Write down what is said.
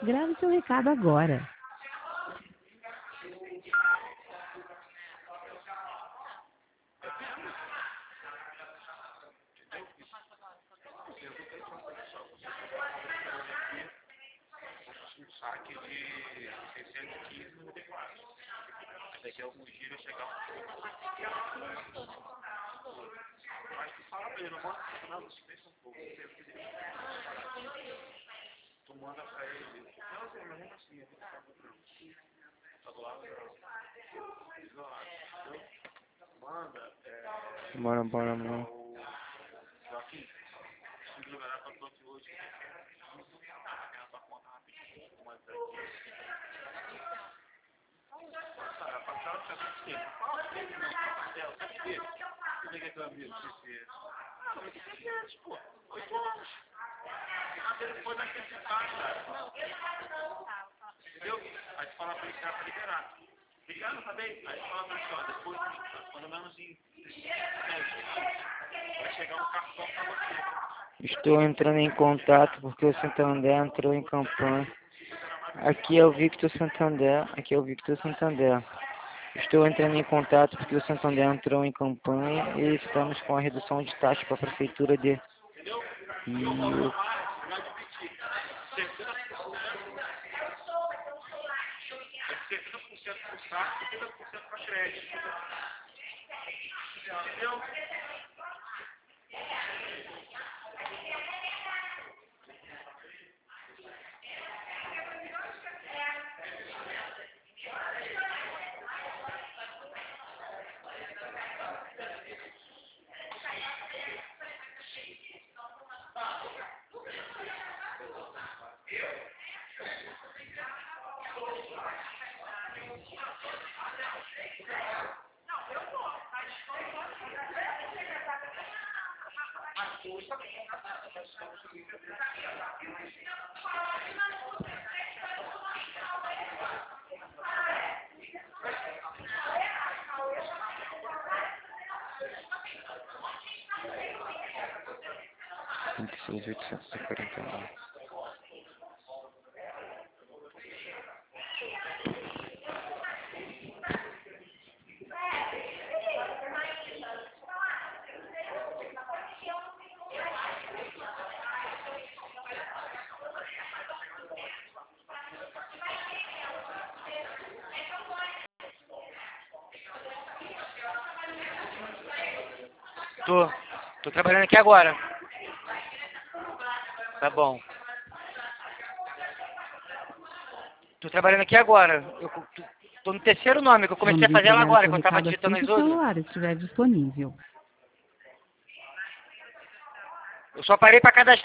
Grave seu recado agora. Um saque de 615,94. Daqui a alguns dias vai chegar Mas tu fala pra ele, não, você pensa um pouco. Tu manda pra ele. Não, mas mesmo assim, ele tá do lado do lado. Manda, Bora. Joaquim, preciso liberar pra tu aqui hoje. Ela tá conta rapidinho. Mas passaram pra você. Fala pra ele, não, Marcelo, sabe o quê? Tu liga teu amigo, mas 6 anos, pô. 8 anos. Ele foi necessitar, cara. Entendeu? Aí tu fala pra ele que era pra liberar. Ligaram também? Aí tu fala pra ele, ó, depois, pelo menos em 10 dias, vai chegar um cartão pra você. Estou entrando em contato porque o Santander entrou em campanha. Aqui é o Victor Santander. Estou entrando em contato porque o Santander entrou em campanha e estamos com a redução de taxa para a prefeitura de Rio. 70% pro saco e 30% pra crédito. Entendeu? Tô trabalhando aqui agora. Tá bom. Tô trabalhando aqui agora. Tô no terceiro nome que eu comecei a fazer ela agora, quando eu tava digitando as assim que o outras. celular estiver disponível. Eu só parei pra cadastrar.